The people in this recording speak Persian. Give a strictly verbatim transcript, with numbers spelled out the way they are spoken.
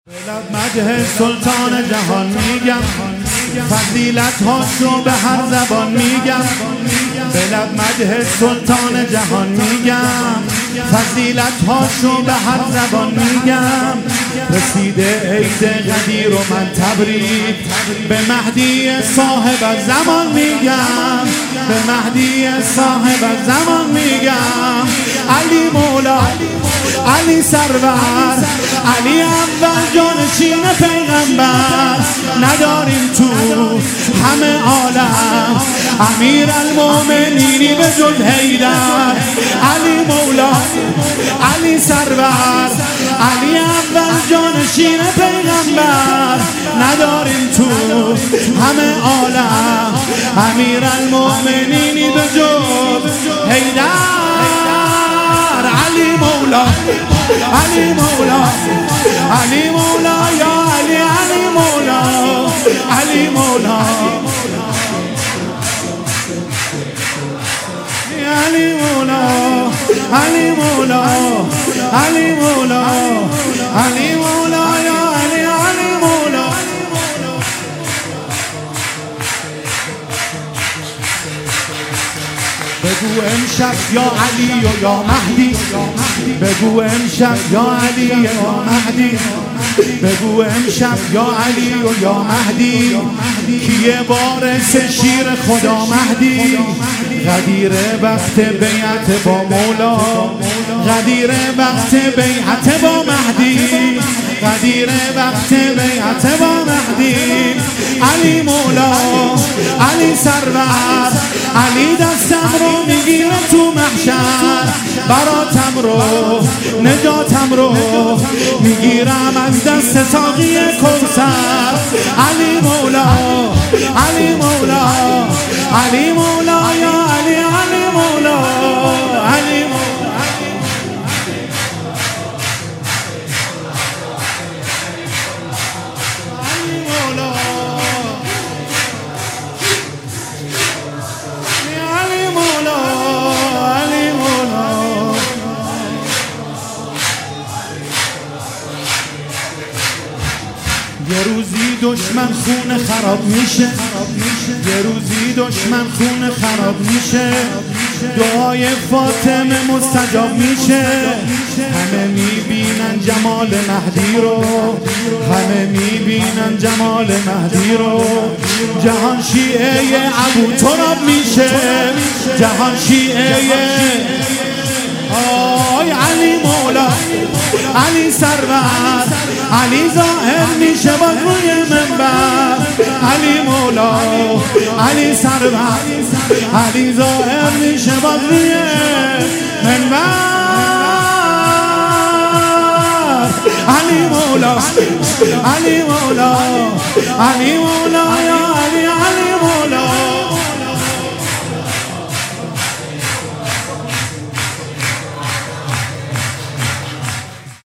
بلد مدح سلطان جهان میگم، فضیلت هاشو به هر زبان میگم. بلد مدح سلطان جهان میگم، فضیلت هاشو به هر زبان میگم. رسیده عید قدیر و من تبریک به مهدی صاحب زمان میگم، به مهدی صاحب زمان میگم. علی مولا، علی سرور، علی اول جانشین پیغمبر. نداریم تو همه عالم امیر المومنینی به جز حیدر. علی مولا، علی سرور، علی اول جانشین پیغمبر. نداریم تو همه عالم امیر المومنینی به جز حیدر. علی مولا، علی مولا، علی مولا، یا علی، علی مولا، علی مولا، علی مولا، علی مولا، علی مولا، علی مولا، یا علی، علی مولا. بگو امشب یا علی و یا مهدی، بگو امشب یا علی یا مهدی، بگو امشب یا علی و یا مهدی. کیه وارث شیر خدا مهدی؟ غدیر وقت بیعت با مولا، غدیر وقت بیعت با مهدی، غدیر وقت بیعت با مهدی. علی مولا، علی سرور، علی دستم رو میگیره تو محشر. براتم رو، نجاتم رو میگیرم از دست ساقی کوثر. علی مولا، علی مولا، علی مولا، یا علی، علی مولا، علی مولا. یه روزی دشمن خون خراب میشه، یه روزی دشمن خون خراب میشه. دعای فاطمه مستجاب میشه. همه میبینن جمال مهدی رو، همه میبینن جمال مهدی رو. جهان شیعه ابو تراب میشه، جهان شیعه آی علی مولا، علی سرور، علی ظاهر میشه باز روی منبر. علی مولا، علی سرور، علی ظاهر میشه باز روی منبر. علی مولا، علی مولا، علی مولا، یا علی، علی